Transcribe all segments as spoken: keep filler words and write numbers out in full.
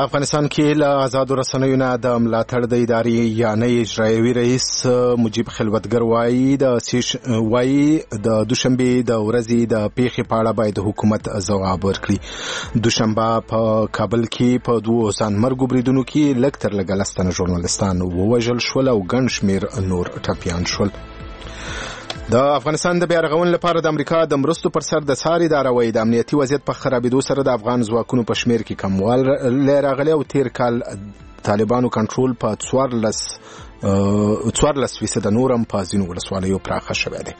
افغانستان کې له آزادو رسنیو نه د ملاتړ د ادارې یعنی اجرایوي رئیس مجیب خلوتګر وایي د سیش وایي د دوشنبه د ورځې د پیښې په اړه باید حکومت ځواب ورکړي. دوشنبه په کابل کې په دوه ځانمرګو بریدونو کې لږ تر لږه لس تنه ژورنالستان ووژل شول او ګڼ شمېر نور ټپیان شول. د افغانستان د بیا رغونې لپاره د امریکا د مرستو پر سر د څار اداره وایي د امنیتي وضعیت په خرابېدو سره د افغان ځواکونو په شمېر کې کموالی راغلی او تیر کال طالبانو کنټرول په څوارلس څوارلس فیصده نور هم په ځینو ولسوالیو پراخه شوی دی.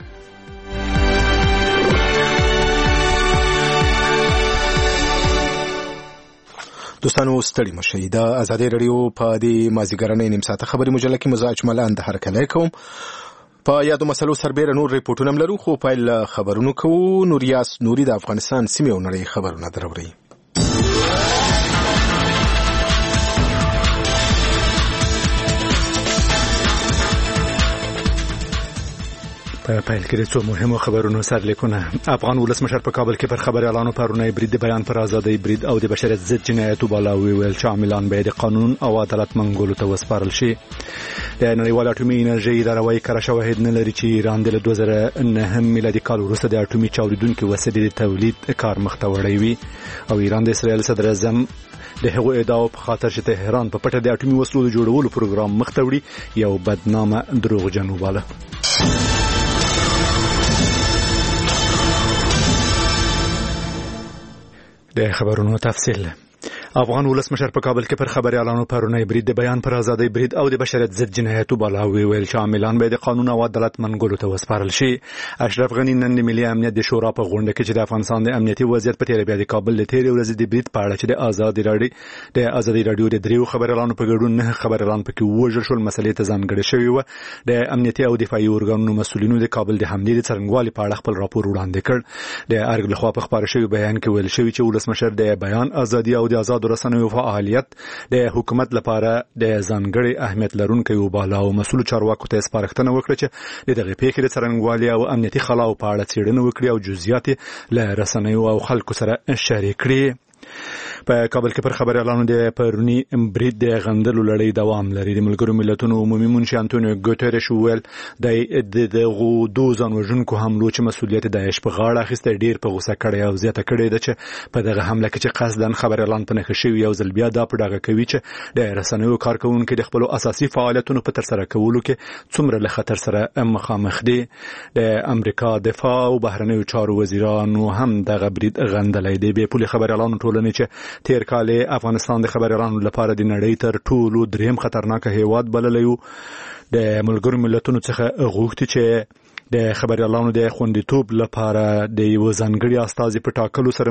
دوستانو ستړي مشئ. د ازادي رادیو په دې مازیګرنۍ نیم ساعته خبري مجله کې مزاج ملان د هرکلی کوم. په یادو مسلو سربېره نور ریپورټونه هم لرو، خو پیل خبرونو کوو. نوریاس نوري د افغانستان سیمې او نړۍ خبرونه دروړي. په پیل کې د څو مهمو خبرونو سرلیکونه. افغان ولسمشر په کابل کې پر خبريالانو پرونی برید د بیان پر ازادۍ برید او د بشریت ضد جنایتو بالا ویل چې عاملان به د قانون او عدالت منګولو ته وسپارل شي. د نړیوال اټومي انرژي اداره وايي کره شواهد نه لري چې ایران د دوه زره نه میلادي کال وروسته د اټومي چاودیدونکو وسیلې د تولید کار مخته وړی وي او ایران د اسرائیل صدر اعظم د هغو ادعاو په خاطر چې تهران په پټه د اټومي وسلو د جوړولو پروګرام مخته وړي یو بدنامه دروغجن وباله. د خبرونو تفصیل. افغان ولسمشر په کابل کې پر خبريالانو پرونی برید د بیان پر ازادۍ برید او د بشریت ضد جنایتو بالا ویل چې عاملان به د قانون او عدالت منګولو ته وسپارل شي. اشرف غنی نن د ملي امنیت د شورا په غونډه کې چې د افغانستان د امنیتي وضعیت په تیر بیا د کابل د تیر ورځې د برید په اړه چې د آزادي رادیو د آزادي رادیو د دریو خبريالانو په ګډون نه خبريالان پکې وژل شول مسلې ته ځانګړې شوی و. د امنیتي او دفاعي ارګانونو مسؤلینو د کابل د حملې د څرنګوالي په اړه خپل راپور وړاندې کړ. د ارګ لخوا په خبره شوی بیان کې ویل شوی چې ولسمشر د بیان ازادي او د آزاد رسنیو فعالیت د حکومت لپاره د ځانګړي اهمیت لرونکي وباله او مسؤل چارواکو ته سپارښتنه وکړه چې د دغه پیښې د څرنګوالي او امنیتي خلاو په اړه څېړنه وکړي او جزئیات له رسنیو او خلکو سره شریک کړي. په کابل کې پر خبريالانو د پرونی برید د غندلو لړۍ دوام لري. د ملګرو ملتونو عمومي منشي انټونیو ګوتيريش ویل د دغه دوه ځانوژونکو حملو چې مسؤلیت داعش په غاړه اخیسته ډیر په غوسه کړي او زیاته کړي ده چې په دغه حمله کې چې قصدن خبريالان په نښه شوي یو ځل بیا دا په ډاګه کوي چې د رسنیو کارکونکو د خپل اساسي فعالیتونو په تر سره کولو کې څومره له خطر سره مخامخ دي. د امریکا دفاع او بهرنیو چارو وزیرانو هم دغه برید غندلای دی. به پولی خبريالانو ټولنې چې تیر کال افغانستان د خبريالانو لپاره د نړۍ تر ټولو دریم خطرناک هیواد بللی و. د ملګرو ملتونو څخه غوښتي چې د خبريالانو د خوندیتوب لپاره د یو ځانګړي استازي په ټاکلو سره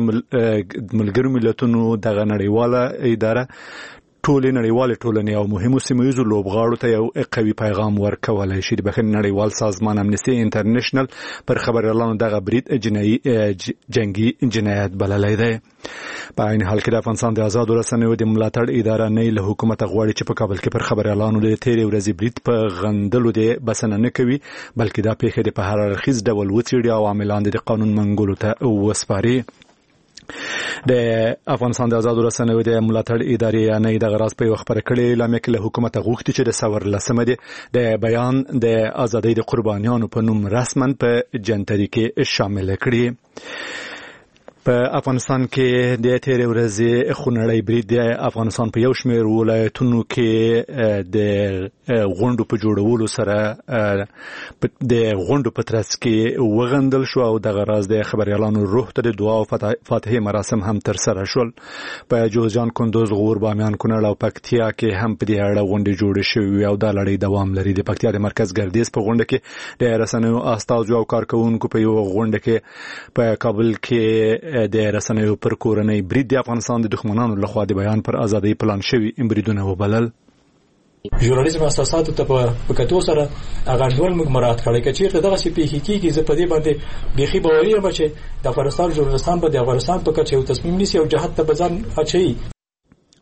ملګرو ملتونو دغه نړیواله اداره ټول نړیوال ټولنې او مهمو سیمه‌یزو لوبغاړو ته یو قوي پیغام ورکولای شي. د بخښنې نړیوال سازمان امنیستي انټرنیشنل پر خبريالانو دغه برید جنایي جنگي جنایت بللی دی. په عین حال کې د افغانستان د آزادو رسنیو د ملاتړ اداره نه له حکومت غواړي چې په کابل کې پر خبريالانو د تیرې ورځې برید په غندلو د بسنه نه کوي بلکې دا پیښه د په هر اړخیز ډول وڅېړي او عاملان د قانون منګولو ته وسپاري. د افغانستان د آزادو رسنیو د ملاتړ ادارې نه د غراس په خبره کړې اعلان کې له حکومت غوښتي چې د څور لسمه د بیان د آزادۍ د قربانیانو په نوم رسما په جنتري کې شامل کړي. په افغانستان کې د تیر ورځې خونړی برید د افغانستان په یو شمېر ولایتونو کې د غونډو په جوړولو سره د غونډو په ترڅ کې وغندل شو او د غراز د خبريالانو روح ته د دعا او فاتحه مراسم هم تر سره شول. په جوزجان، کندوز، غور، بامیان، کونړ او پکتیا کې هم په دې اړه غونډې جوړې شوې او دا لړۍ دوام لري. د پکتیا د مرکز ګردیز په غونډه کې د رسنیو استازو او کارکونکو په یو غونډه کې په کابل کې د رسنیو پر کورنۍ برید د افغانستان د دښمنانو لخوا د بیان پر ازادۍ پلان شوی بریدونه وبلل. ژورنالیزم اساساتو ته په کتو سره هغه ډول موږ مراعات کړی چې چیرته دغه شی پیښې کیږي. زه په دې باندې بيخي باوري یم چې د افغانستان ژورنالستان په د افغانستان په کچه یو تصمیم نیسي او جهت ته بزن اچي.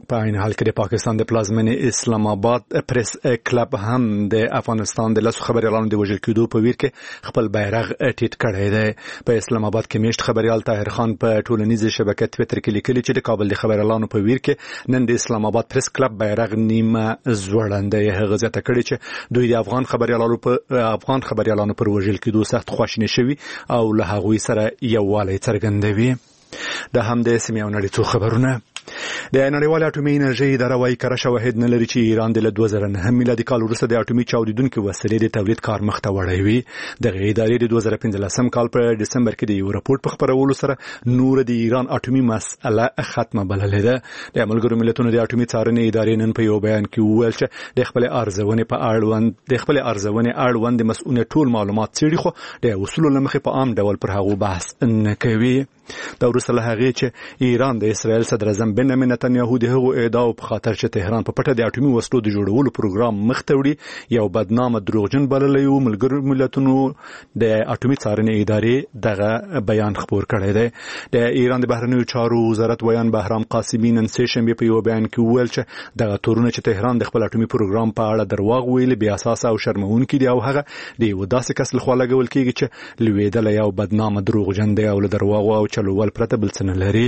په عین حال کې د پاکستان د پلازمینې اسلام آباد پریس کلب هم د افغانستان د لاسو خبريالانو د وژل کېدو په ویر کې خپل بیرغ ټیټ کړی دی. په اسلام آباد کې میشت خبريال طاهر خان په ټولنیزه شبکه ټویټر کې لیکلي چې د کابل د خبريالانو په ویر کې نن د اسلام آباد پریس کلب بیرغ نیمه زوړندې. هغه ځکه کړي چې دوی د افغان خبريالانو په افغان خبريالانو پر وژل کېدو سخت خواشینی شوي او له هغوی سره یووالی څرګندوي. د هم د سیمې او نړۍ څو خبرونه. د نړیوال اټومي انرژي اداره وايي کره شواهد نه لري چې ایران د دوه زره نه میلادي کال وروسته د اټومي چاودیدونکو وسیلې د تولید کار مخ ته وړی وي. د ادارې د دوه زره پنځلسم کال په دسمبر کې د یو راپور په خبرولو سره نور د ایران اټومي مسله ختمه بللې ده. د ملګرو ملتونو د اټومي څارنې ادارې نن په یو بیان کې وویل چې د خپل ارزونې په اړوند د خپل ارزونې اړوند مسؤلیت ټول معلومات څېړي خو د اصول لمخې په عام ډول پر هغه بحث نه کوي. دا وروسته له هغې چې ایران د اسرائیل صدر اعظم بنیامین نتنیاهو د هغو ادعاو په خاطر چې تهران په پټه د اټومي وسلو د جوړولو پروګرام مخ ته وړي یو بدنامه دروغجن بللی و. ملګرو ملتونو د اټومي څارنې ادارې دغه بیان خپور کړی دی. د ایران د بهرنیو چارو وزارت ویان بهرام قاسمي نن سه شنبه په یو بیان کې وویل چې دغه تورونه چې تهران د خپل اټومي پروګرام په اړه درواغ ویلي بې اساسه او شرمونکي دي او هغه د یو داسې کس لخوا لګول کېږي چې لویدلی یو بدنامه دروغجن دی او له درواغو او چلول پرته بل څه نه لري.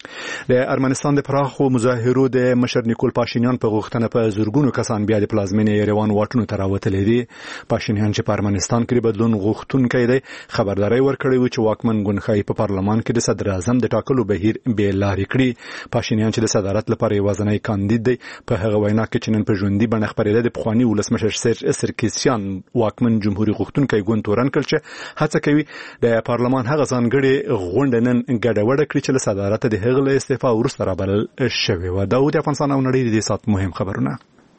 د ارمنستان د پراخو مظاهرو د مشر نیکول پاشینیان په غوښتنه په زورګونو کسان بیا د پلازمینې یریوان واټونو ته راوتلي دي. پاشینیان چې په ارمنستان کې بدلون غوښتونکی دی خبرداري ورکړې و چې واکمن ګوندخای په پارلمان کې د صدر اعظم د ټاکلو بهیر بې لارې کړي. پاشینیان چې د صدارت لپاره یوازینی کاندید دی په هغه وینا کې چې نن په ژوندۍ بڼه خبرېده د پخواني ولسمشر سر سرکیسیان واکمن جمهوریت غوښتونکی ګوند تورن کړ چې هڅه کوي د پارلمان هغه ځانګړي غونډه نن ګډوډه کړي چې له صدارت د هغه استعفا ورسته رابلل شوی و. دا د افغانستان او نړۍ د سات مهم خبرونه.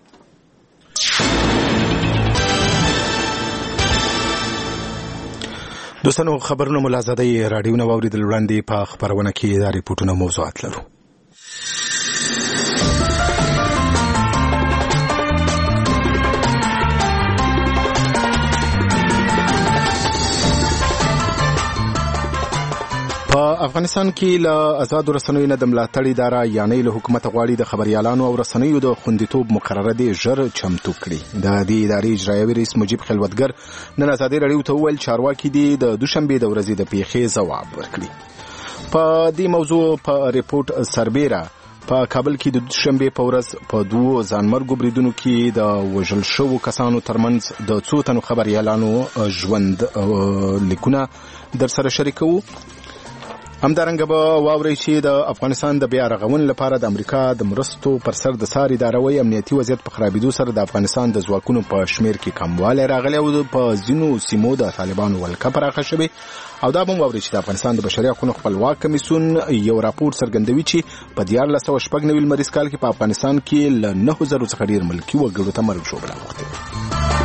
دوستانو خبرونه ملازمي رادیو نو اوریدل وړاندې په خبرونه کې د ریپورتونو موضوعات لرو. په افغانستان کې له آزاد رسنیو نه د ملاتړ اداره یعنی له حکومت غواړي د خبريالانو او رسنیو د خوندیتوب مقرره دي ژر چمتو کړي. د دې ادارې اجرایي رئیس مجیب خلوتګر نن ازادي رادیو ته وویل چارواکي دي د دوشنبه د ورځې د پیښې ځواب ورکړي. په دې موضوع په ریپورت سربېره په کابل کې د دوشنبه په ورځ په دوه ځانمرګو بریدونو کې د وژل شوو کسانو ترمنځ د څو تنو خبريالانو ژوند لیکونه در سره شریکو. همدارنګه به واوري چې د افغانستان د بیا رغون لپاره د امریکا د مرستو پر سر د ساري ادارې امنیتي وضعیت په خرابېدو سره د افغانستان د ځواکونو په شمیر کې کموالی راغلی او په ځینو سیمو د طالبانو ولکه پراخه شوې. او دا به واوري چې د افغانستان د بشري حقوقو خپلواک کمیسیون یو راپور څرګندوي چې په دیارلس سوه شپږ نوي لمریز کال کې په افغانستان کې له نهو زرو څخه ډېر ملکي وګړو ته مرګ ژوبله اوښتې.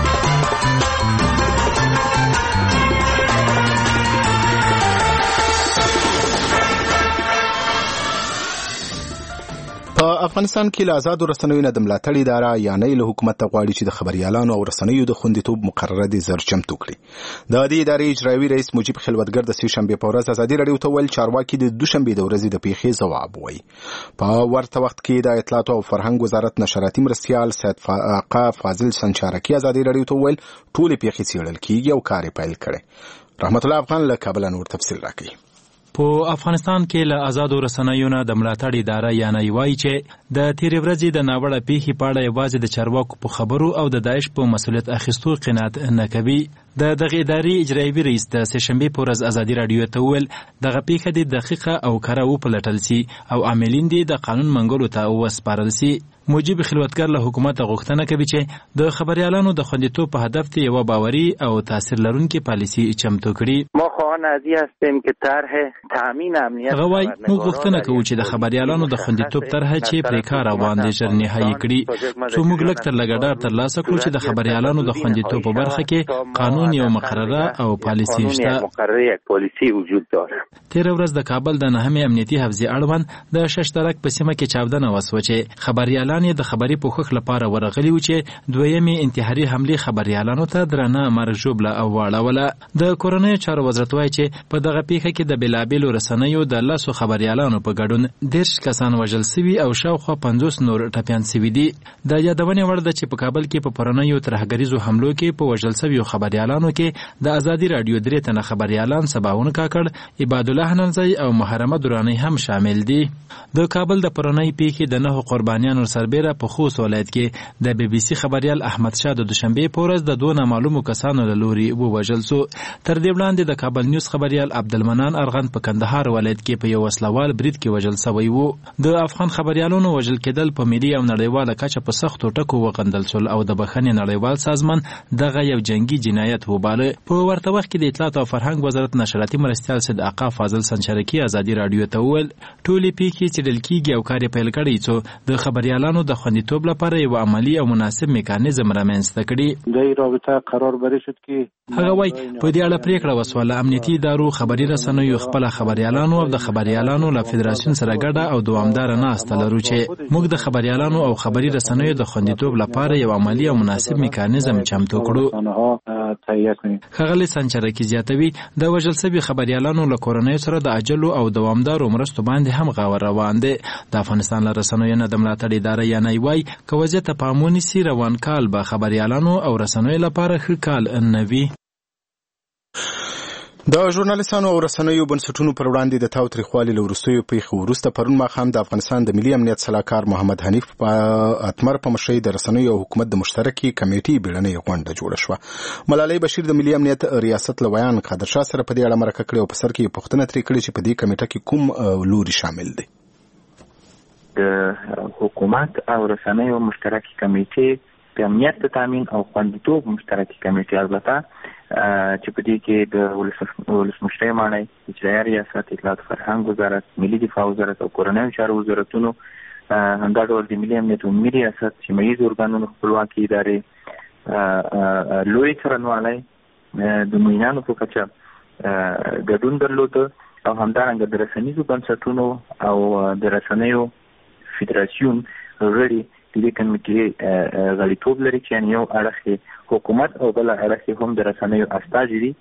په افغانستان کې له آزاد رسنیو نه د ملاتړ اداره یعنی له حکومت غواړي چې د خبريالانو او رسنیو د خوندیتوب مقرره دي زر چمتو کړي. د دې ادارې اجرایي رئیس مجیب خلوتګر د سه شنبه په ورځ ازادي رادیو ته ویل چارواکي د دوشنبه د ورځې د پیښې ځواب وایي. په ورته وخت کې د اطلاعات او فرهنګ وزارت نشراتي مرستیال سید آقا فاضل سنچارکی ازادي رادیو ته ویل ټول پیښې څېړل کیږي او کار پیل کړي. رحمت الله افغان له کابل نور تفصیل راکړي. په افغانستان کې له آزادو رسنیو نه د ملاتړ اداره یعنی وایي چې د تیرې ورځې د ناوړه پیښې په اړه یوازې د چارواکو په خبرو او د داعش په مسؤلیت اخیستو قناعت نه کوي. د دغه ادارې اجرایي رئیس د سه شنبه په ورځ ازادي رادیو ته ویل دغه پیښه د دقیقه او کره وپلټل سي او عاملین دي د قانون منګولو ته وسپارل سي. مجیب خلوتګر له حکومت غوښتنه کوي چې د خبريالانو د خوندیتوب په هدف ته یو باوري او تاثیر لرونکي پالیسي چمتو کړي. ما خواهان ازی هستیم که طرح تامین امنیت غوای موږ غوښتنه کوو چې د خبريالانو د خوندیتوب طرح چې پرې کار روان دي ژر نهایی کړي. څو موږ لږ تر لږه ډار ترلاسه کړو چې د خبريالانو د خوندیتوب په برخه کې قانون یو مقرره او پالیسي شته. مقرره یک پالیسی وجود داره. تیر ورځ د کابل د نهمې امنیتي حفظې اړوند د شش درک په سیمه کې چاودنه وسوه چې خبريالان خبريالان د خبري پوښښ لپاره ورغلي و چې دویمې انتحاري حمله خبريالانو ته درنه مرګ ژوبله او واړوله. د کورنۍ چارو وزارت وایي چې په دغه پیښه کې د بېلابېلو رسنیو د لسو خبريالانو په ګډون دېرش کسان وژل سوي او شاوخوا پنځوس نور ټپیان سوي دي. د یادونې وړ ده چې په کابل کې په پرونیو ترهګریزو حملو کې په وژل سویو خبريالانو کې د ازادي راډیو درې تنه خبريالان سباون کاکړ، عباد الله ننځی او محرمه درانی هم شامل دي. د کابل د پرونی پیښې د نهو قربانیانو سربیره په خوست ولایت کې د بي بي سي خبريال احمد شاه د دوشنبه په ورځ د دوه نامعلومو کسانو له لوري ووژل سو. تر دې وړاندې د کابل نیوز خبريال عبدالمنان ارغند په کندهار ولایت کې په یو وسلوال برید کې وژل سوی وو. د افغان خبريالانو وژل کېدل په ملي او نړیواله کچه په سختو ټکو وغندل شول او د بخښنې نړیوال سازمان دغه یو جنگي جنایت وباله. په ورته وخت کې د اطلاعات او فرهنګ وزارت نشراتي مرستیال سید آقا فاضل سنچرکی ازادي راډیو ته وویل ټولې پیښې څېړل کېږي او کار یې پیل کړی څو د خبريالانو د خوندیتوب لپاره یو عملي او مناسب میکانیزم رامنځته کړي. د رابطه قرار بری شد کې هغه وایي په دې اړه پریکړه وسوله امنیتي ادارو خبري رسنیو خپل خبريالانو او د خبريالانو له فدراسیون سره ګډه او دوامدار ناسته لرو چې موږ د خبريالانو او خبري رسنیو د خوندیتوب لپاره یو عملي او مناسب میکانیزم چمتو کړو. ښاغلي سنچرکی زیاتوي د وژل سوي خبريالانو له کورنۍ سره د عاجلو او دوامدارو مرستو باندې هم غور روان دی. د افغانستان له رسنیو نه د ملاتړ اداره یعنی وای که وضعیت ته پام ونیسي روان کال به خبريالانو او رسنیو لپاره ښه کال نه وي. د ژورنالیستانو او رسنیو بنسټونو پر وړاندې د تاوتریخوالي له وروستیو پیښو وروسته پرون ماښام د افغانستان د ملي امنیت سلاکار محمد حنیف اتمر په مشرۍ د رسنیو او حکومت د مشترکې کمیټې بیړنۍ غونډه جوړه شوه. ملالۍ بشیر د ملي امنیت ریاست له ویان قادرشاه سره په دې اړه مرکه کړې او په سر کې یې پوښتنه ترې کړې چې په دې کمیټه کې کوم لوري شامل دی. د حکومت او رسنیو مشترکې کمیټې د امنیت د تامین او خوندیتوب مشترکې کمیټې البته چې په دې کې د ولسمشرۍ ماڼۍ، اجرایه ریاست، اطلاعات فرهنګ وزارت، ملي دفاع وزارت او کورنیو چارو وزارتونو، همدا ډول د ملي امنیت عمومي ریاست، سیمه ییز ارګانونو خپلواکي ادارې، لوی څارنوالۍ د معینانو په کچه ګډون درلوده او همدارنګه د رسنیزو بنسټونو او د رسنیو فدراسیون غړي د دې کمیټې غړیتوب لري چې یعنې یو اړخ حکومت او بل اړخ هم د رسنیو استازي دي.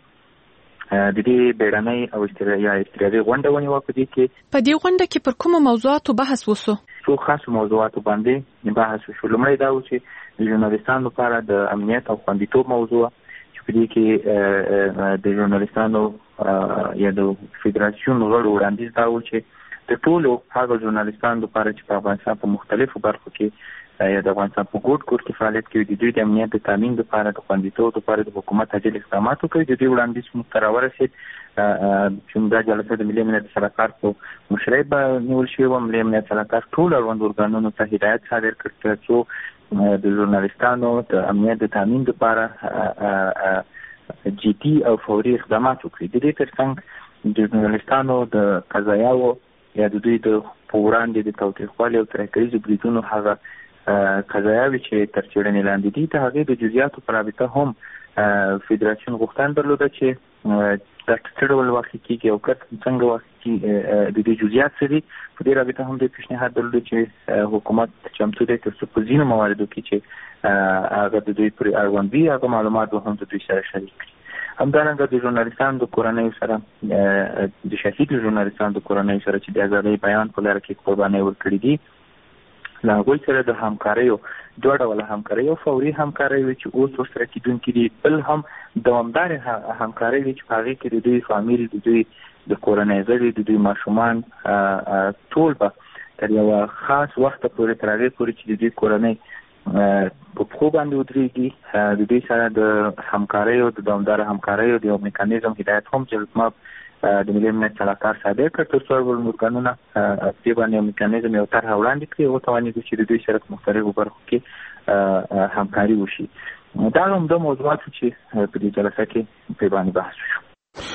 د دې بیړنۍ او استراحتي غونډه ونیوه. په دې کې په دې غونډه کې پر کومو موضوعاتو بحث وشو؟ څو خاصو موضوعاتو باندې بحث وشو. لومړی دا و چې د ژورنالیستانو لپاره د امنیت او خوندیتوب موضوع چې په دې کې د ژورنالیستانو یا د فدراسیون غړو وړاندیز دا و چې د ټولو هغه ژورنالیستانو لپاره چې په افغانستان په مختلفو برخو کې یا د افغانستان په ګوټ ګوټ کې فعالیت کوي د دوی د امنیت د تامین لپاره د خوندیتوب لپاره د حکومت عاجل اقدامات وکړي. د دوی وړاندیز موږ ته راورسېد چې دا جلسه د ملي امنیت سلاکار په مشرۍ به نیول شوې وه. ملي امنیت سلاکار ټولو اړوندو ارګانونو ته هدایت صادر کړ تر څو د ژورنالیستانو د امنیت د تامین لپاره جدي او فوري اقدامات وکړي. د دې ترڅنګ د ژورنالیستانو د قضایاوو یا د دوی د په وړاندې د تاوتریخوالي او ترهګریزو بریدونو هغه قضایاوې چې تر څېړنې لاندې دي د هغې د جزیاتو په رابطه هم فدراسیون غوښتنه درلوده چې دا څه ډول واقع کېږي او څنګه واقع کېږي، د دې جزیات څه دي. په دې رابطه هم دوی پیشنهاد درلوده چې حکومت چمتو دی تر څو په ځینو مواردو کې چې هغه د دوی پرې اړوند وي هغه معلومات به هم د دوی سره شریک کړي. همدارنګه د ژورنالیستانو د کورنیو سره د شهید ژورنالیستانو د کورنیو سره چې د ازادۍ بیان په لاره کې قربانۍ ورکړي دي له هغوی سره د همکاریو دوه ډوله همکارۍ او فوري همکارۍ وي چې اوس ورسره کېدونکي دي، بل هم دوامدارې همکارۍ وي چې په هغې کې د دوی فامیل، د دوی د کورنۍ غړي، د دوی ماشومان ټول به تر یوه خاص وخته پورې تر هغې پورې چې د دوی کورنۍ په پښو باندې ودرېږي د دوی سره د همکاریو د دوامداره همکاریو د یو میکانیزم هدایت هم چې ما د ملي امنیت سلاکار صادر کړ تر څو اړوند ارګانونه په دې باندې یو میکانیزم یو طرحه وړاندې کړي او وتوانېږي چې د دوی سره په مختلفو برخو کې همکاري وشي. دا همدا موضوعات چې په دې جلسه کې په باندې بحث وشو.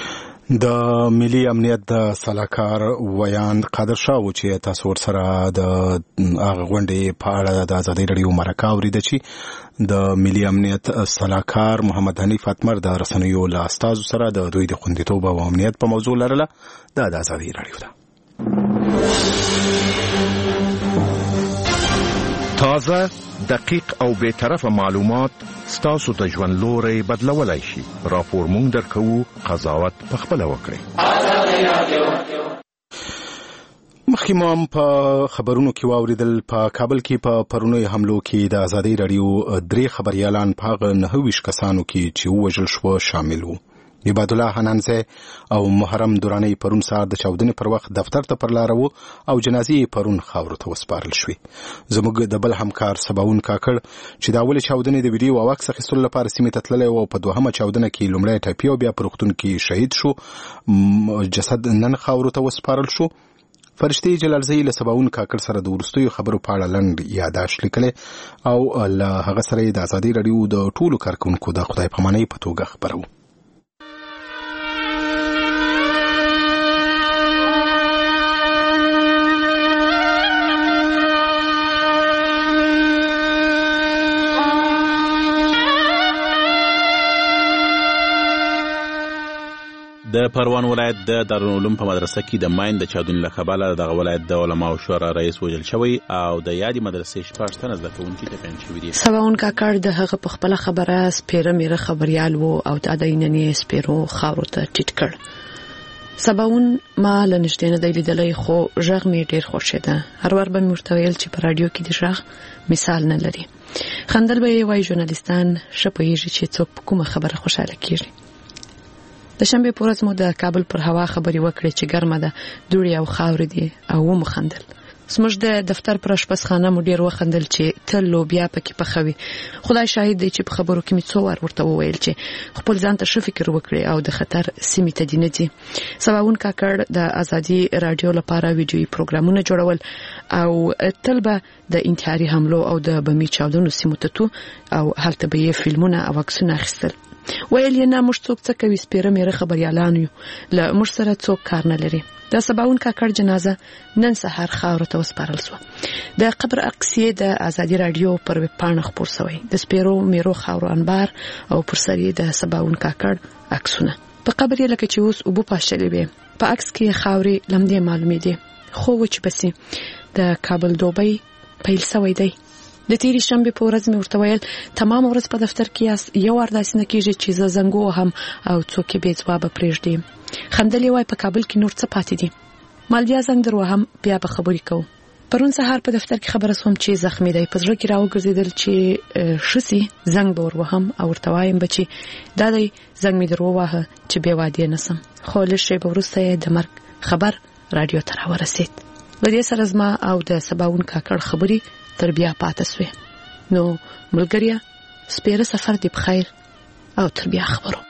د ملي امنیت د سلاکار ویان قادرشاه و چې تاسو ورسره د هغه غونډې په اړه د ازادۍ راډیو مرکه اورېده چې د ملي امنیت سلاکار محمد حنیف اتمر د رسنیو له استازو سره د دوی د خوندیتوب او امنیت په موضوع لرله. دا د ازادۍ راډیو ده. تازه، دقیق او بے طرفه معلومات ستاسو د ژوند لوري بدلولای شي. راپور مونږ درکو، قضاوت پخپله وکړئ. مخکې مو هم په خبرونو کې واوریدل، په کابل کې په پرونی حملو کې د ازادي راډیو درې خبريالان په هغه نهه ویشت کسانو کې چې ووژل شو شامل وو. عباد الله حنانزه او محرم دورانی پرون سهار د چاودنې پر وخت دفتر ته پر لار وو او جنازې پرون خاورو ته وسپارل شوې. زموږ د بل همکار سباون کاکړ چې د اول چاودنې د ویډیو او عکس اخیستلو لپاره سیمې ته تللی او په دوهمه چاودنه کې لومړی ټپي او بیا په روغتون کې شهید شو، جسد نن خاورو ته وسپارل شو. فرشتي جلالزئی له سباون کاکړ سره د ورستیو خبرو په اړه لنډ یاداشت لیکلی او له هغه سره د ازادي راډیو د ټولو کارکونکو د خدای پامانۍ په توګه خبرو. د پروان ولایت د دارالعلوم په مدرسه کې د ماین د چاودنې له کبله دغه ولایت د علماو شورا رئیس وژل شوی او د یادې مدرسې شپږ تنه زده کوونکي ټپیان شوي دي. سباون کاکړ د هغه په خپله خبره سپیره میره خبریال و او د ادایننې سپیرو خاورو ته ټیټ کړ. سباون ما له نږدې نه دی لیدلی خو غږ مې ډېر خوښېده. هر وار به مې ورته ویل چې په راډیو کې د غږ مثال نه لري. خندل به یې وایي ژورنالیستان ښه پوهېږي چې څوک په کومه خبره خوشحاله کېږي. د شنبې په ورځ مو د کابل پر هوا خبرې وکړې چې ګرمه ده، دوړې او خاورې دي او ومو خندل. زموږ د دفتر پر اشپزخانه مو ډېر وخندل چې تل لوبیا پکې پخوي. خدای شاهد دی چې په خبرو کې مې څو وار ورته وویل چې خپل ځان ته ښه فکر وکړي او د خطر سیمې ته دې نه ځي. سباون کاکړ د ازادي راډیو لپاره ویډیویي پروګرامونه جوړول او تل به د انتحاري حملو او د بمي چاودنو سیمو ته تو او هلته به یې فلمونه او عکسونه اخیستل. ویل یې نه، موږ څوک څه کوي، سپیره میره خبریالان یو، له موږ سره څوک کار نه لري. د سباون کاکړ جنازه نن سهار خاورو ته وسپارل شوه. د قبر عکس یې د ازادي راډیو پر ویب پاڼه خپور شوی. د سپیرو میرو خاورو انبار او پر سر یې د سباون کاکړ عکسونه. په قبر یې لکه چې اوس اوبه پاشلې وي. په عکس کې خاورې لمدې معلومې دي خو وچ بسي. د کابل دوبۍ پیل شوی دی. د تیرې شنبې په ورځ مې ورته ویل تمام ورځ په دفتر کې یاست، یو وار داسې نه کېږي چې زه زنګ ووهم او څوک یې بې ځوابه پرېږدي. خندل یې وایي په کابل کې نور څه پاتې دي، مال بیا زنګ در وهم بیا به خبرې کوو. پرون سهار په دفتر کې خبره سوم چې زخمي دی. په زړه کې راوګرځېدل چې ښه سي زنګ به ور وهم او ورته وایم به چې دا دی زنګ مې در وواهه چې بې وادې نه سم. خو لږ شېبه وروسته یې د مرګ خبر راډیو ته راورسېد. له دې سره زما او د سباون کاکړ خبرې تر بیا پاتې سوې. نو ملګریا، سپیره سفر دې په خیر او تر بیا خبرو.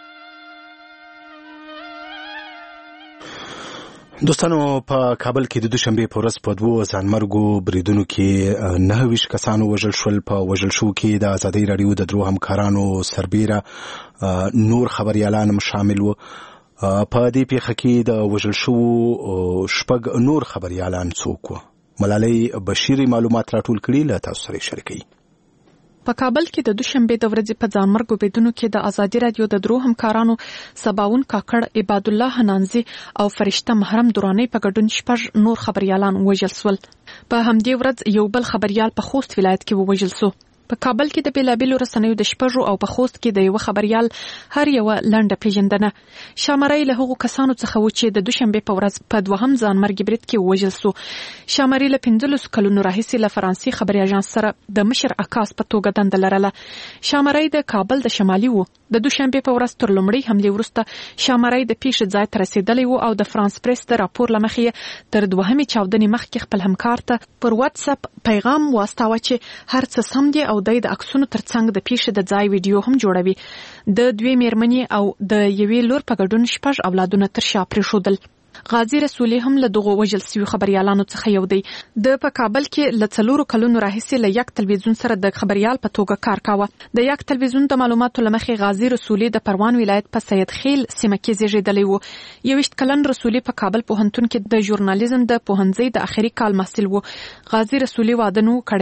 دوستانو، په کابل کې د دوشنبې په ورځ په دوو ځانمرګو بریدونو کې نهه ویشت کسانو وژل شول. په وژل شو کې د ازادي راډیو د درو همکارانو سربیره نور خبریالان هم شامل وو. په دې پیښه کې د وژل شو شپږ نور خبریالان څوک وو؟ ملالۍ بشیری معلومات راټول کړي، له تاسو سره شریکوي. په کابل کې د دوشنبې د ورځې په ځانمرګو بریدونو کې د ازادي راډیو د درو همکارانو سباون کاکړ، عباد الله حنانزي او فرشته محرم دورانی په ګډون شپږ نور خبريالان وژل شول. په همدې ورځ یو بل خبريال په خوست ولایت کې ووژل شو. په کابل کې د بیلابیلو رسنیو د شپږو او په خوست کې د یو خبريال هر یو لنډه پیژندنه. شامرای له هغو کسانو څخه و چې د دوشنبې په ورځ په دوهم ځانمرګي برید کې وژل شو. شامرای له پنځلسو کلونو راهیسې له فرانسې خبري اژانس سره د مشر عکاس په توګه دنده لرله. شامرای د کابل د شمالي وو. د دوشنبې په ورځ تر لومړۍ حملې وروسته شامرای د پیښې ځای ته رسېدلی و او د فرانس پریس د راپور له مخې تر دوهمې چاودنې مخکې خپل همکار ته پر واتس اپ پیغام واستاوه چې هر څه سم دي او د عکسونو ترڅنګ د پیښې د ځای ویډیو هم جوړوي. د دوی میرمنې او د یوې لور په ګډون شپږ اولادونه تر شا پرېښودل. غازی رسولي هم له دغو وژل سوي خبريالانو څخه یو دی. د په کابل کې له څلورو کلونو راهیسې له یک تلویزیون سره د خبريال په توګه کار کاوه. د یک تلویزیون د معلوماتو له مخې غازی رسولي د پروان ولایت په سید خیل سیمه کې زیږېدلی و. یوویشت کلن رسولي په کابل پوهنتون کې د ژورنالیزم د پوهنځي د اخري کال محصل و. غازی رسولي واده نه و کړی.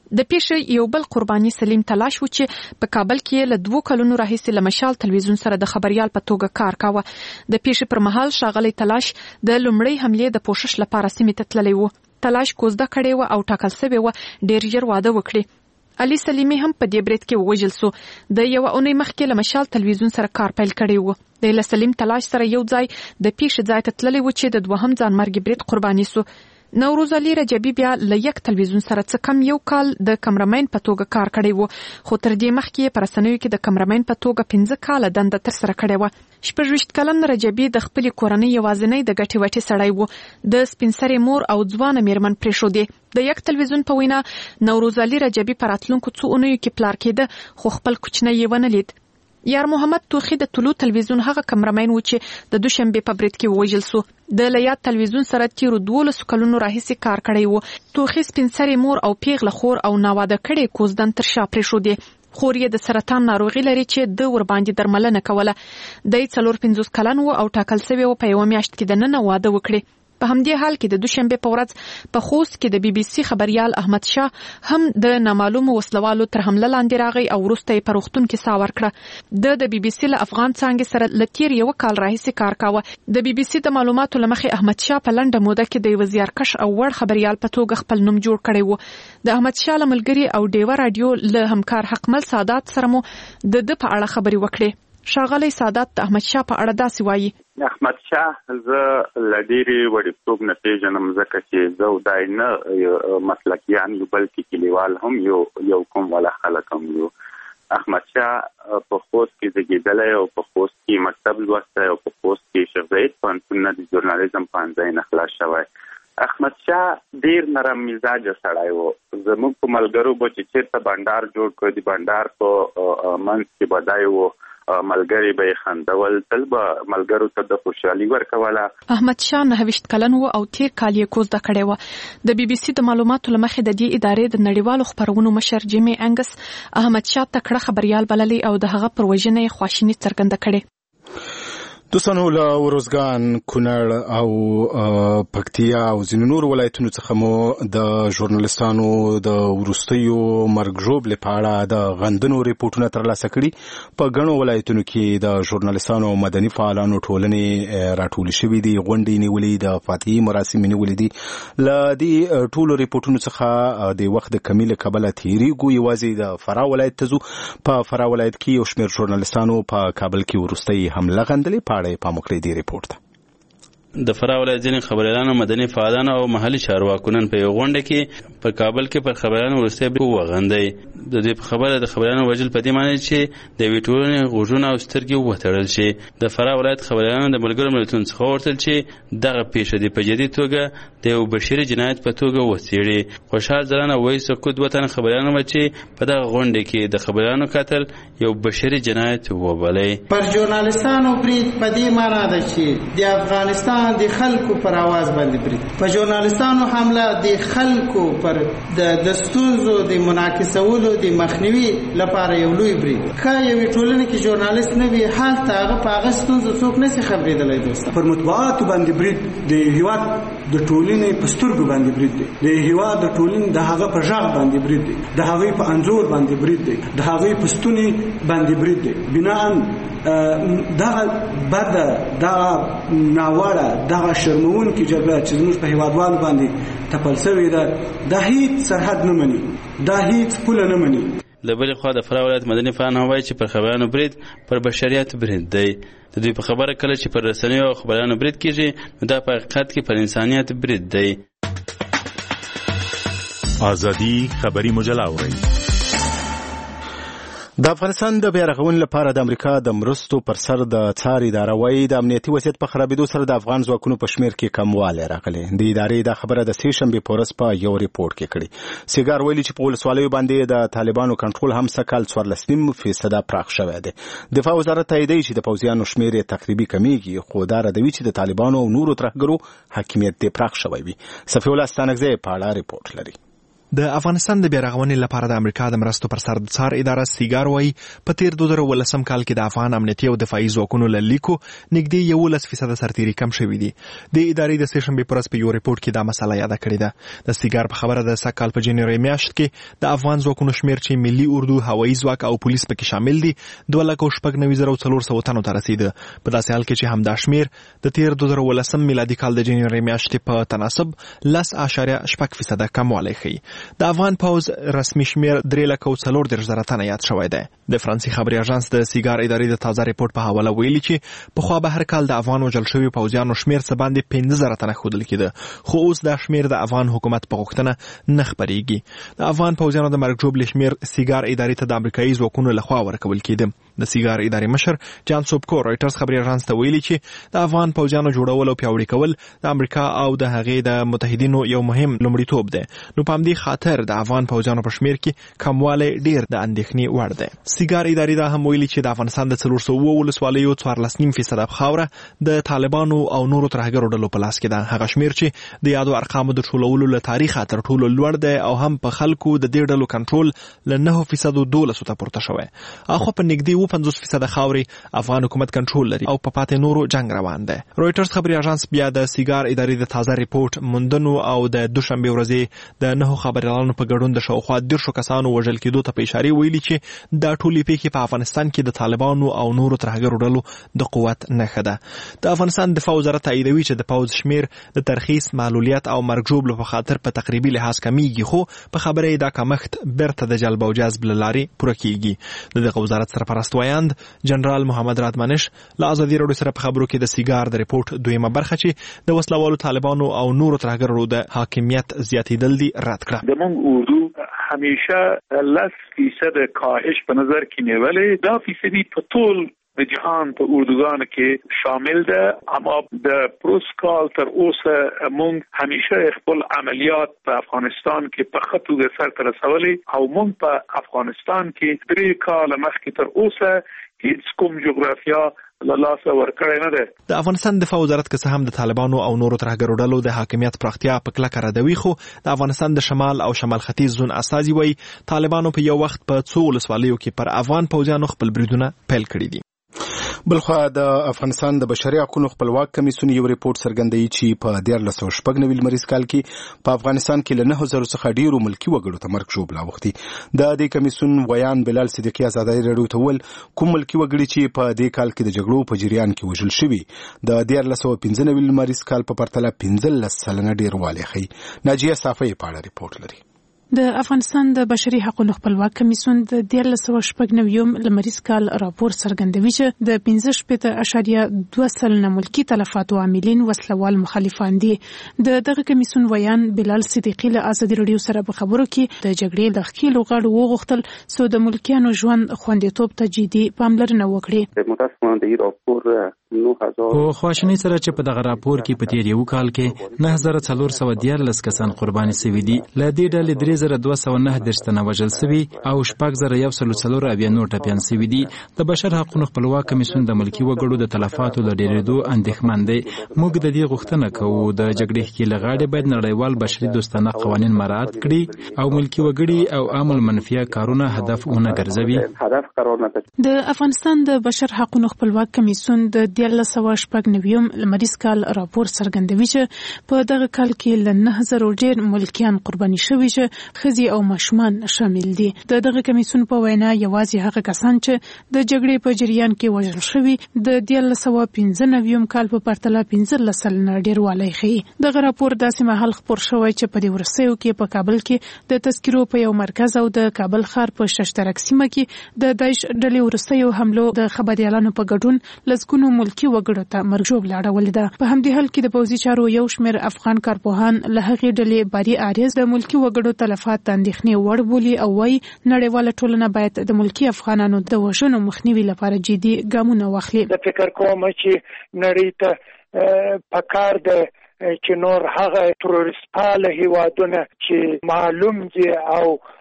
د پیښې یو بل قرباني سلیم تلاش و چې په کابل کې له دوه کلونو راهیسې له مشال تلویزیون سره د خبريال په توګه کار کاوه. د پیښې پر مهال ښاغلی تلاش د لومړۍ حملې د پوښښ لپاره سیمې ته تللی و. تلاش کوزده کړې و او ټاکل شوی و ډېر ژر واده وکړي. علي سلیمي هم په دې برید کې ووژل سو. د یو اونۍ مخکې له مشال تلویزیون سره کار پیل کړی و. د سلیم تلاش سره یو ځای د پیښې ځای ته تللی و چې د دوهم ځانمرګي برید قرباني سو. نوروز علي رجبي بیا له یک تلویزیون سره څه کم یو کال د کمرمین په توګه کار کړی و، خو تر دې مخکې په رسنیو کې د کمرمین په توګه پنځه کاله دنده ترسره کړې وه. شپږویشت کلن رجبي د خپلې کورنۍ یوازینی د ګټې وټې سړی و. د سپین سرې مور او ځوانه میرمن پرېښودې. د یک تلویزیون په وینا نوروز علي رجبي په راتلونکو څو اونیو کې پلار کېده، خو خپل کوچنی یې ونه لید. یار محمد توخی د طلوع تلویزیون هغه کمرمین و چې د دوشنبه په برید کې وژل سو. د لیات تلویزیون سره تیرو دولسو کلونو راهیسې کار کړی و. توخی سپین سرې مور او پیغله خور او ناواده کړي کوزدن تر شا پرېښودې. خور یې د سرطان ناروغي لري چې د ور باندې درملنه کوله. د څلور پنځوس کلن و او ټاکل شوی و په یو میاشت کې د نن واده وکړي. په همدې حال کې د دوشنبه په ورځ په خوست کې د بي بي سي خبريال احمد شاه هم د نامعلومو وسلوالو تر حمله لاندې راغی او وروسته یې په روغتون کې ساه ورکړه. د د بي بي سي له افغان څانګې سره له تیر یو کال راهیسې کار کاوه. د بي بي سي د معلوماتو له مخې احمد شاه په لنډه موده کې د یو زیارکش او وړ خبريال په توګه خپل نوم جوړ کړی و. د احمد شاه له ملګري او ډیوه رادیو له همکار حقمل سادات سره مو د د په اړه خبري وکړې. ښاغلی سادات د احمد شاه په اړه داسې وایي: احمد شاه زه له ډېرې وړیتوب نه پېژنم، ځکه چې زه دای نه مسلکیان یو بلکې کلیوال هم یو یو کوم والا خلک هم یو. احمد شاه په خوست کې زیږېدلی او په خوست کې مکتب لوستی او په خوست کې شیخ زاید پوهنتون نه د ژورنالیزم پوهنځی نه خلاص شوی. احمد شاه ډېر نرم مزاجه سړی و. زموږ په ملګرو به چې چېرته بنډار جوړ کړو، د بنډار په منځ کې به دی و ملګری به خندول، تل به ملګرو ته د خوشحالي ورکوله. احمد شاه نهویشت کلن و او تیر کال یې کوزده کړې وه. د بي بي سي د معلوماتو له مخې د دې ادارې د نړیوالو خپرونو مشر جیمي انګس احمد شاه تکړه خبريال بللی او د هغه پر وژنه یې خواشیني څرګنده کړې. دوستانو له ورزګان، کونړ او پکتیا او ځینو نور ولایتونو څخه مو د ژورنالستانو د وروستیو مرګ ژوبلې په اړه د غندنو ریپورټونه ترلاسه کړي. په ګڼو ولایتونو کې د ژورنالستانو او مدني فعالانو ټولنې راټولې شوي دي، غونډې نیولې دي، فاتحي مراسم نیولې دي. له دې ټولو ریپورټونو څخه د وخت د کمی له کبله تېرېږو. یوازې د فراه ولایت ته ځو. په فراه ولایت کې یو شمېر ژورنالستانو په کابل کې وروستۍ حمله غندلې. په اړه یې پام وکړئ دې ریپورټ ته. د فراه ولایت ځینې خبریالانو، مدني فعالانو او محلي چارواکو نن په یو غونډه کې په کابل کې پر خبریالانو وروستی برید وغندی. د دې په خبره د خبریالانو وژل په دې معنی چې د یوې ټولنې غوږونه او سترګې وتړل شي. د فراه ولایت خبریالانو د ملګرو ملتونو څخه وغوښتل چې دغه پیښه دې په جدي توګه د یو بشري جنایت په توګه وڅېړي. خوشحال ځلان او ویس سکوت دوه تنه خبریالان وو چې په دغه غونډه کې د خبریالانو قتل یو بشري جنایت وبللی. پر ژورنالستانو برید په دې معنی ده چې د افغانستان د خلکو پر आवाज باندې برید، په ژورنالستانو حمله د خلکو پر د دستورو د مناقصولو د مخنیوي لپاره یو لوی برید. که یو ټولنه کې ژورنالیست نه وي، حال ته هغه په هغه ستونزو څوک نشي خبرېدلی. دوست پر مطبوعاتو باندې برید د هیواد د ټولنې په سترګو باندې برید دی، د هیواد د ټولنې د هغه په ژغ باندې برید دی، د هغوی په انځور باندې برید دی، د هغوی په ستوني باندې برید دی. بناً دغه بده، دغه ناوړه، دغه شرمونکې جګړه چې زموږ په هیوادوالو باندې تپل شوې ده، دا هیڅ سرحد نه مني، دا هیڅ پوله نه مني. له بلې خوا د فراه ولایت مدني فعالان وایي چې پر خبریالانو برید پر بشریت برید دی. د دوی په خبره کله چې پر رسنیو او خبریالانو برید کېږي، نو دا په حقیقت کې پر انسانیت برید دی. ازادي خبري مجله اورئ. د افغانستان د بیا رغونې لپاره د امریکا د مرستو پر سر د څار اداره وایي د امنیتي وضعیت په خرابېدو سره د افغان ځواکونو په شمېر کې کموالی راغلی. د ادارې دا خبره د سې شنبې په ورځ په یو ریپورټ کې کړې. سیګار ویلي چې په ولسوالیو باندې د طالبانو کنټرول هم سږ کال څوارلس نیم فیصده پراخ شوی دی. دفاع وزارت تاییدوي چې د پوځیانو شمېر یې تقریبي کمیږي، خو دا ردوي چې د طالبانو او نورو ترهګرو حاکمیت دې پراخ شوی وي. صفي الله ستانکزی په اړه ریپورټ لري. د افغانستان د بیارغونې لپاره د امریکا د مرستو پر سر د څار اداره سیګار وایي په تیر دوه زره ولسم کال کې د افغان امنیتي او دفاعي ځواکونو له لیکو نږدې یولس فیصده سرتیري کم شوي دي. د ادارې د سه شنبې په ورځ په یو ریپورت کې دا مسله یاده کړې ده. د سیګار په خبره د سږ کال په جنوري میاشت کې د افغان ځواکونو شمېر چې ملي اردو، هوایي ځواک او پولیس پکې شامل دي دوه لکه شپږ نوي زره څلور سوه تنو ته رسیده. په داسې حال کې چې همدا شمېر د تیر دوه زره ولسم میلادي کال د جنوري میاشتې په تناسب لس اعشاریه شپږ فیصده کموالی ښیي. د افغان پوځ رسمي شمېر درې لکه څلور دېرش زره تنه یاد شوی دی. د فرانسې خبري اژانس د سیګار ادارې د تازه ریپورت په حواله ویلي چې پخوا به هر کال د افغان وژل شوي پوځیانو شمېر څه باندې پنځه زره تنه ښودل کېده، خو اوس دا شمېر د افغان حکومت په غوښتنه نه خپرېږي. د افغان پوځیانو د مرګ ژوبلې شمېر سیګار ادارې ته د امریکایي ځواکونو لخوا ورکول کېده. د سیګار ادارې مشر جان سوبکو رويټرز خبري اژانس ته ویلي چې د افغان پوځیانو جوړول او پیاوړي کول د امریکا او د هغې د متحدینو یو مهم لومړیتوب دی. نو په همدې خاطر د افغان پوځیانو په شمېر کې کموالی ډېر د اندېښنې وړ دی. سیګار ادارې دا هم ویلي چې د افغانستان د څلور سوه اووه ولسوالیو څوارلس نیم فیصده خاوره د طالبانو او نورو ترهګرو ډلو په لاس کې ده. هغه شمېر چې د یادو ارقامو د ټولولو له تاریخه تر ټولو لوړ دی او هم په خلکو د دې ډلو کنټرول له نهه فیصدو دولسو ته پورته شوی. اخو په نږدې اووه پنځوس فیصده خاورې افغان حکومت کنټرول لري او په پاتې نورو جنگ روان دی. رويټرز خبري اژانس بیا د سیګار ادارې د تازه ریپورت موندنو او د دوشنبه ورځې د نهو خبريالانو په ګډون د شاوخوا دیرشو کسانو وژل کېدو ته په اشاره ویلي چې دا ټولې پیښې په افغانستان کې د طالبانو او نورو ترهګرو ډلو د قوت نښه ده. د افغانستان دفاع وزارت تاییدوي چې د پوځ شمېر د ترخیص، معلولیت او مرګ ژوبلو په خاطر په تقریبي لحاظ کمیږي، خو په خبره یې دا کمښت بیرته د جلب او جذب له لارې پوره کیږي. د دغه وزارت سرپرست وایاند جنرال محمد رادمنش له ازادي راډیو سره په خبرو کې د سیګار د ریپورت دویمه برخه چې د وسلوالو طالبانو او نورو ترهګرو د حاکمیت زیاتېدل دي رد کړه. د مونږ اردو همیشه لس فیصد کاهش په نظر کې نیولې، دا فیصدي په ټول د جهان په اردوګانو کې شامل ده. اما د پروسکال تر اوسه مونږ همیشه خپل عملیات په افغانستان کې په ښه توګه سرته رسولې او مونږ په افغانستان کې درې کاله مخکې تر اوسه هیڅ کوم جغرافیا له لاسه ورکړی نه ده. د افغانستان دفاع وزارت که څه هم د طالبانو او نورو ترهګرو ډلو د حاکمیت پراختیا په کلکه ردوي، خو د افغانستان د شمال او شمال ختیځ زون استازي وایي طالبانو په یو وخت په څو ولسوالیو کې پر افغان پوځیانو خپل بریدونه پیل کړي دي. بلخوا د افغانستان د بشري حقوقو خپلواک کمیسیون یو ریپورت څرګندوي چې په دیارلس سوه شپږ نوي لمریز کال کې په افغانستان کې له نهه زرو څخه ډیرو ملکي وګړو ته مرګ ژوبله اوښتي. د دې کمیسیون ویان بلال صدیقي ازادي راډیو ته وویل کوم ملکي وګړي چې په دې کال کې د جګړو په جریان کې وژل شوي د دیارلس سوه پنځه نوي لمریز کال په پرتله پنځلس سلنه ډیروالی ښیي. ناجیه صافی په اړه ریپورت لري. د افغانستان د بشري حقوقو خپلواک کمیسیون د دیارلس سوه شپږ نوي لمریز کال راپور څرګندوي چې د پنځه شپېته اعشاریه دوه سلنه ملکي تلفاتو عاملین وسلوال مخالفان دي. د دغه کمیسیون ویان بلال صدیقي له ازادي راډیو سره په خبرو کې د جګړې د ښکېلو غړو وغوښتل څو د ملکیانو ژوند خوندیتوب ته جدي پاملرنه وکړي. متاسفانه د راپور په خواشینۍ سره چې په دغه راپور کې په تیر یو کال کې نهه زره څلور سوه دیارلس کسان قرباني شوي دي. له دې ډلې درې زره دوه سوه نهه دېرش تنه وژل شوي او شپږ زره یو سل څلور اویا نور ټپیان شوي دي. د بشر حقوقو خپلواک کمیسیون د ملکي وګړو د تلفاتو له ډېرېدو اندېښمن دی. موږ د دې غوښتنه کوو د جګړې ښکېلې غاړې باید نړیوال بشري دوستانه قوانین مراعات کړي او ملکي وګړي او عام المنفیه کارونه هدف ونه ګرځوي. د افغانستان د بشر حقوقو خپلواک کمیسیون د دیارلس سوه شپږ نوي لمریز کال راپور څرګندوي چې په دغه کال کې له نهه زرو ډېر ملکیان قرباني شوي چې ښځې او ماشومان شامل دي. د دغه کمیسیون په وینا یوازې هغه کسان چې د جګړې په جریان کې وژل شوي د دیارلس سوه پنځه نوي کال په پرتله پنځلس سلنه ډېروالی ښیي. دغه راپور داسې مهال خپور شوی چې په دې وروستیو کې په کابل کې د تذکرو په یو مرکز او د کابل ښار په ششترک سیمه کې د داعش ډلې وروستیو حملو د خبريالانو په ګډون لسګونو ملکي وګړو ته مرګ ژوبله اړولې ده. په همدې حال کې د پوځي چارو یو شمېر افغان کارپوهان له هغې ډلې باري آریز د ملکي وګړو تلفات د اندېښنې وړ بولي او وایي نړیواله ټولنه باید د ملکي افغانانو د وژنو مخنیوي لپاره جدي ګامونه واخلي. د فکر کوم چې نړۍ ته پکار ده چې نور هغه تروریست پاله هیوادونه چې معلوم دي او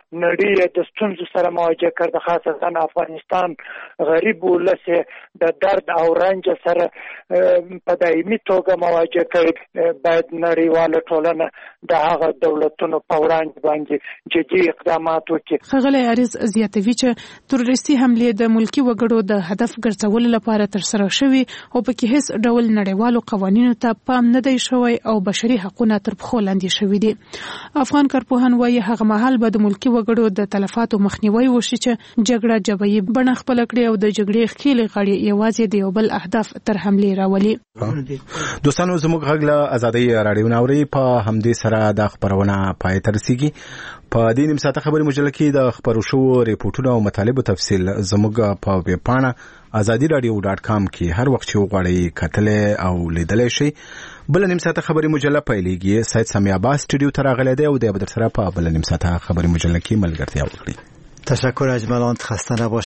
نړۍ د ستونزو سره مواجه کړ، خاصتا افغانستان غریب ولس د درد او رنج سره په دایمي توګه مواجه کړ. باید نړیواله ټولنه د هغه دولتونو په وړاندې باندې جدي اقدامات وکړي. ښاغلی عارض زیاتوي چې تروریستي حملې د ملکی وګړو د هدف ګرځولو لپاره ترسره شوي او پکې هیڅ ډول نړیوالو قوانینو ته پام نه دی شوی او بشري حقوقونه تر پښو لاندې شوي دي. افغان کارپوهان وایي هغه مهال به د ملکی وګړو د تلفاتو مخنیوي وشي چې جګړه جبهي بڼه خپل کړي او د جګړې ښکېلې غړي یوازې د یو بل اهداف تر حملې راولي. دوستانو زموږ غږ له ازادۍ رادیو ناوري په همدې سره د خبرونه پای ته رسیږي. په دې نیم ساعته خبري مجله کې د خبرو شوو ریپورتونو او مطالبو تفصیل زموږ په ویب پاڼه ازادي رادیو ډاټ کام کې هر وخت چې وغواړئ کتلې او لیدلې شئ. بل نیم ساعته خبري مجله پیلېږي. سید سامي عباس سټوډیو ته راغلی دی او د بدر سره په بل نیم ساعته خبري مجله کې ملګرتیا وکړي. تشکر اجملان، خسته نباشید.